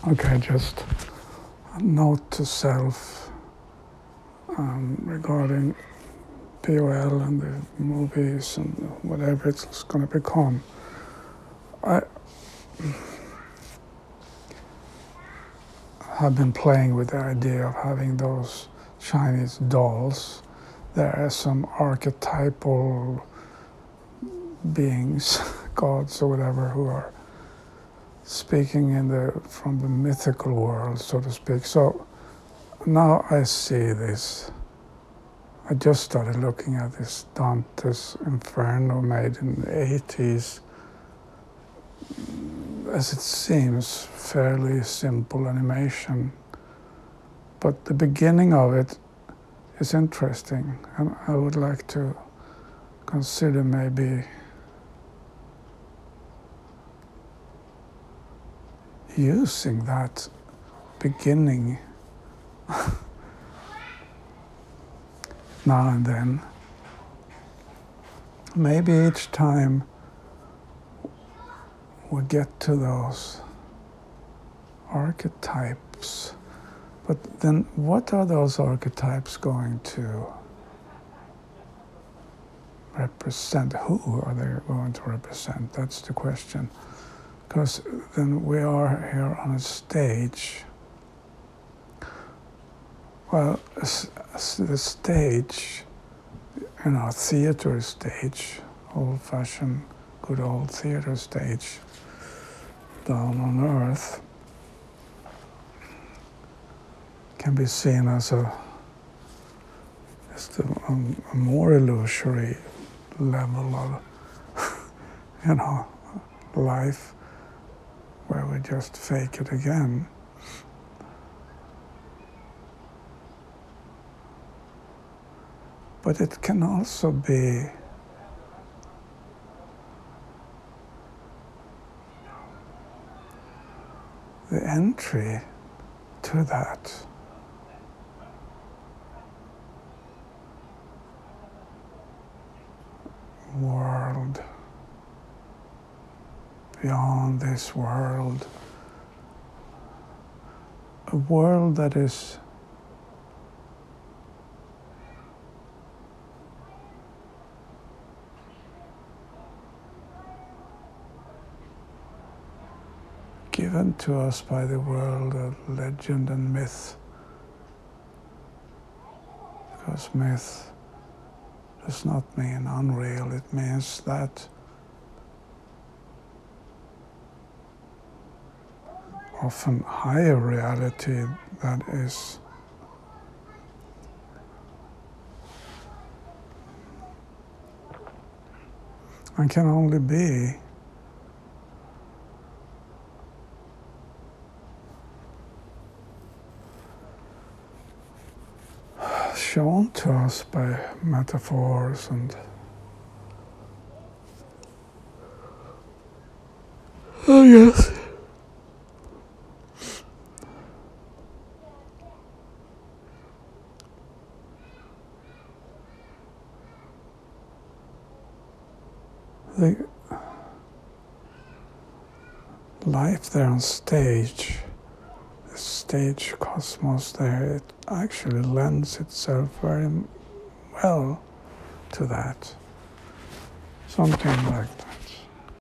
Okay, just a note to self regarding POL and the movies and whatever it's going to become. I have been playing with the idea of having those Chinese dolls. There are some archetypal beings, gods or whatever, who are speaking from the mythical world, so to speak. So now I see this. I just started looking at this Dante's Inferno made in the 80s. As it seems, fairly simple animation. But the beginning of it is interesting, and I would like to consider maybe using that beginning now and then. Maybe each time we get to those archetypes, but then what are those archetypes going to represent? Who are they going to represent? That's the question. Because then we are here on a stage. Well, the stage, theater stage, old-fashioned, good old theater stage, down on earth, can be seen as a more illusory level of, life, where we just fake it again. But it can also be the entry to that world, beyond this world, a world that is given to us by the world of legend and myth, because myth does not mean unreal, it means that often higher reality that is and can only be shown to us by metaphors and yes. The life there on stage, the stage cosmos there, it actually lends itself very well to that. Something like